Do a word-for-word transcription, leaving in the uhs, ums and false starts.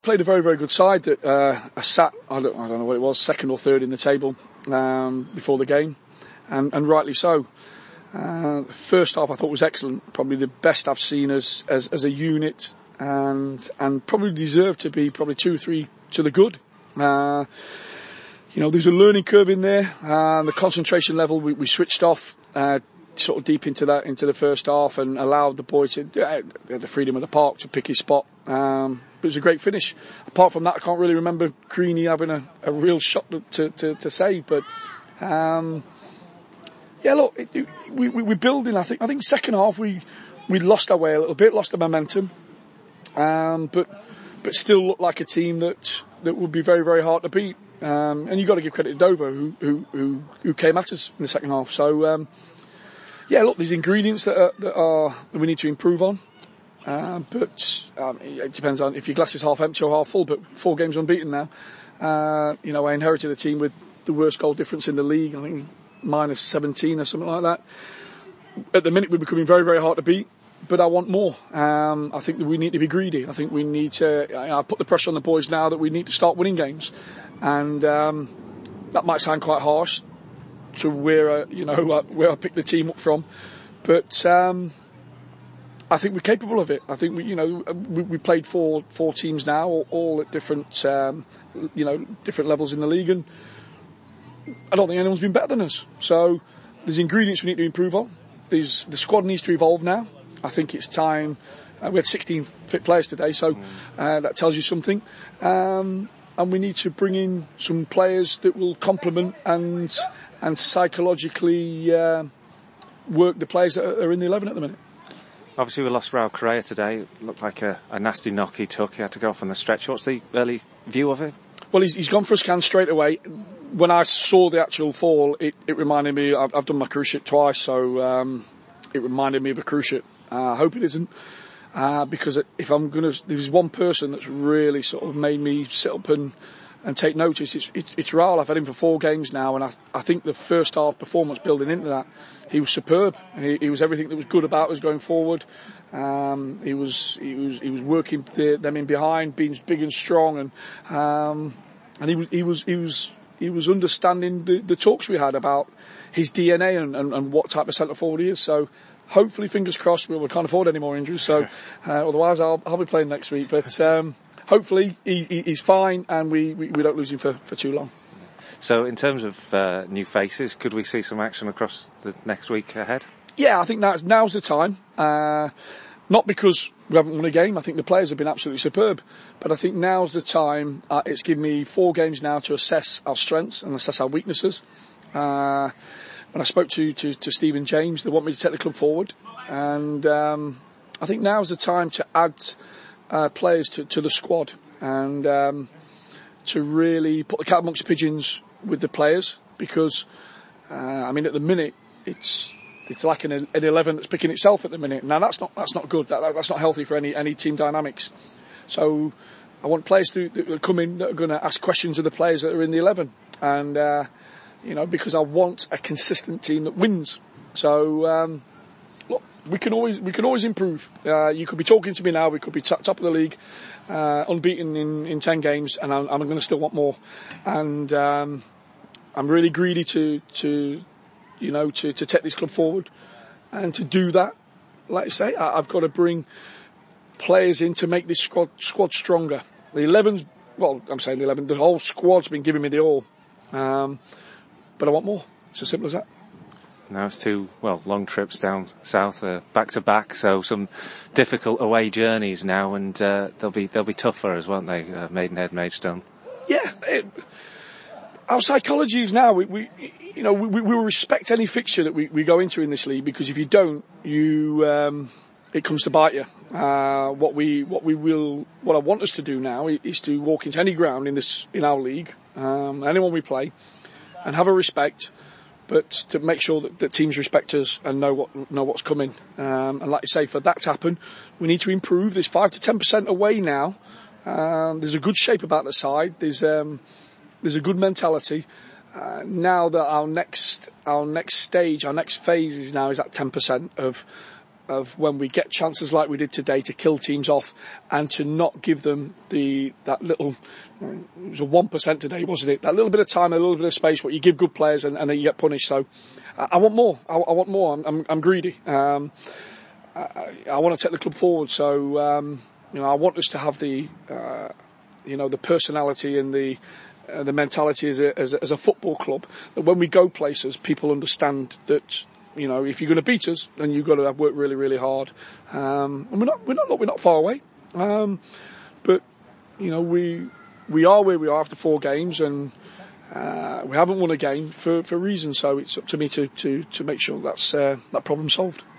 played a very, very good side that uh, are sat, I don't, I don't know what it was, second or third in the table um, before the game, and, and rightly so. Uh, first half I thought was excellent, probably the best I've seen as as, as a unit, and and probably deserved to be probably two or three to the good. Uh, you know, there's a learning curve in there. Um, the concentration level we, we switched off uh, sort of deep into that into the first half and allowed the boy to uh, the freedom of the park to pick his spot. Um, it was a great finish. Apart from that, I can't really remember Greeny having a, a real shot to to, to save, but. Um, Yeah, look, it, it, we, we, we're building. I think. I think second half we we lost our way a little bit, lost the momentum, um, but but still looked like a team that that would be very very hard to beat. Um, and you've got to give credit to Dover, who who who, who came at us in the second half. So um, yeah, look, there's ingredients that are, that are that we need to improve on. Uh, but um, it depends on if your glass is half empty or half full. But four games unbeaten now. Uh, you know, I inherited a team with the worst goal difference in the league. I think. Minus seventeen or something like that. At the minute we're becoming very, very hard to beat, but I want more. Um, I think that we need to be greedy. I think we need to, I put the pressure on the boys now that we need to start winning games. And, um, that might sound quite harsh to where, uh, you know, uh, where I picked the team up from, but, um, I think we're capable of it. I think we, you know, we, we played four, four teams now, all, all at different, um, you know, different levels in the league, and I don't think anyone's been better than us. So there's ingredients we need to improve on. There's, the squad needs to evolve now. I think it's time. Uh, we had sixteen fit players today, so uh, that tells you something. Um, and we need to bring in some players that will complement and and psychologically uh, work the players that are in the eleven at the minute. Obviously, we lost Raul Correa today. It looked like a, a nasty knock he took. He had to go off on the stretch. What's the early view of it? Well, he's, he's gone for a scan straight away. When I saw the actual fall, it, it reminded me, I've, I've done my cruciate twice, so um, it reminded me of a cruciate. Uh, I hope it isn't, uh, because if I'm going to, there's one person that's really sort of made me sit up and, and take notice. It's, it's, it's Raul. I've had him for four games now, and I, I think the first half performance building into that, he was superb. He, he was everything that was good about us going forward. Um, he was, he was, he was working the, them in behind, being big and strong, and, um, and he was, he was, he was, he was understanding the, the talks we had about his D N A and, and, and what type of centre forward he is. So hopefully, fingers crossed, we, we can't afford any more injuries. So, uh, otherwise I'll, I'll be playing next week. But, um, hopefully he, he, he's fine and we, we, we don't lose him for, for too long. So in terms of, uh, new faces, could we see some action across the next week ahead? Yeah, I think that's, now's the time. Uh, not because we haven't won a game. I think the players have been absolutely superb. But I think now's the time. Uh, it's given me four games now to assess our strengths and assess our weaknesses. Uh, when I spoke to, to, to Stephen James, they want me to take the club forward. And, um, I think now's the time to add, uh, players to, to the squad and, um, to really put the cat amongst the pigeons with the players because, uh, I mean, at the minute, it's, It's like an, an eleven that's picking itself at the minute. Now that's not that's not good. That, that's not healthy for any any team dynamics. So I want players to, to come in that are going to ask questions of the players that are in the eleven, and uh, you know because I want a consistent team that wins. So um, look, we can always we can always improve. Uh, you could be talking to me now. We could be t- top of the league, uh, unbeaten in, in ten games, and I'm, I'm going to still want more. And um, I'm really greedy to to. you know, to, to take this club forward. And to do that, like I say, I, I've got to bring players in to make this squad, squad stronger. The eleven's, well, I'm saying the eleven, the whole squad's been giving me the all. Um, but I want more. It's as simple as that. Now it's two, well, long trips down south, uh, back to back, so some difficult away journeys now, and uh, they'll be they'll be tough for us, won't they, uh, Maidenhead, Maidstone? Yeah. It, our psychology is now, we, we you know, we, we will respect any fixture that we, we go into in this league, because if you don't, you, um, it comes to bite you. Uh, what we, what we will, what I want us to do now is to walk into any ground in this, in our league, um, anyone we play, and have a respect, but to make sure that, that teams respect us and know what, know what's coming. Um, and like you say, for that to happen, we need to improve. There's five to ten percent away now. Um, there's a good shape about the side. There's, um, there's a good mentality. Uh, now that our next, our next stage, our next phase is now is at ten percent of, of when we get chances like we did today to kill teams off and to not give them the that little, it was a one percent today, wasn't it? That little bit of time, a little bit of space, what you give good players and, and then you get punished. So I, I want more. I, I want more. I'm, I'm, I'm greedy. Um, I, I want to take the club forward. So, um, you know, I want us to have the, uh, you know, the personality and the, uh, the mentality as a, as a, as a football club that when we go places, people understand that, you know, if you're going to beat us, then you've got to work really, really hard. Um, and we're not, we're not, we're not far away. Um, but, you know, we, we are where we are after four games and, uh, we haven't won a game for, for reasons. So it's up to me to, to, to make sure that's, uh, that problem solved.